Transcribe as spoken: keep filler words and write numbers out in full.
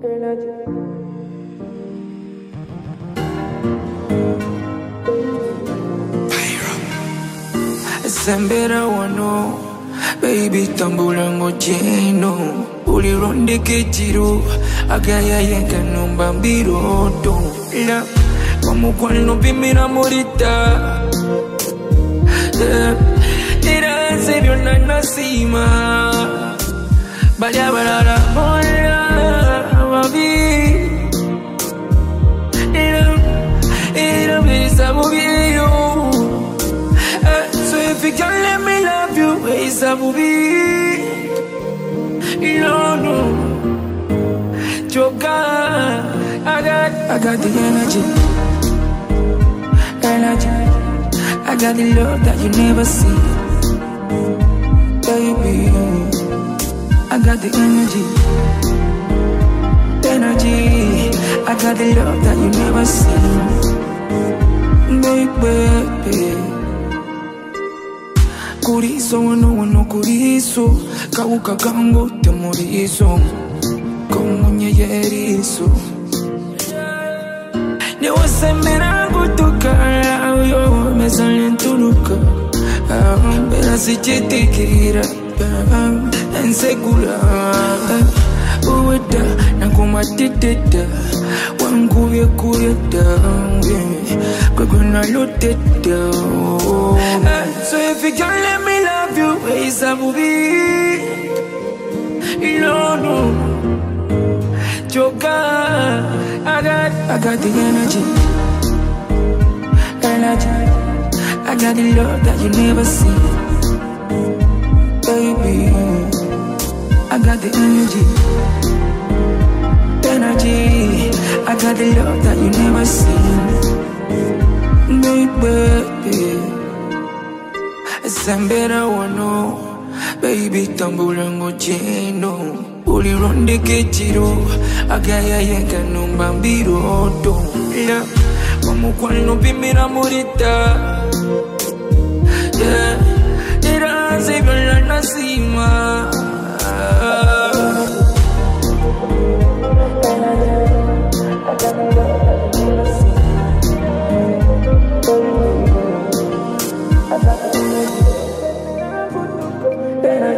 Sembera wano, baby tambula ngojeno. Uli ronde kechiro, agaya yenka numba mbiroto. La, wamukwano bimira morita. Nira sebyo na nasima. Balya balala mola, babi. Nira, nira bisa mubiyo. If you can't let me love you, ways I will be. No, no. Joker, I got, I got the energy. Energy. I got the love that you never see. Baby, I got the energy. Energy. I got the love that you never see. Baby. Kuriso wano wano kuriso Kauka kango temoriso Kongo nyeyeriso Newa semera kutukara Uyo mesale ntuluka Bera si chitikira Ensegura Uweda nakumatitita Wanguye kuyeta Kwekwe naluteta So if you can't let me love you, ways I will be. No, no. Joker, I got, I got the energy. Energy. I got the love that you never see. Baby, I got the energy. Energy. I got the love that you never see. Baby. Sembera wano, baby tambula ngojeno. Uli ronde kechiro, agaya yenka numba mbiroto. La, wamukwano bimira morita. Yeah, nira sebyo na nasima. Better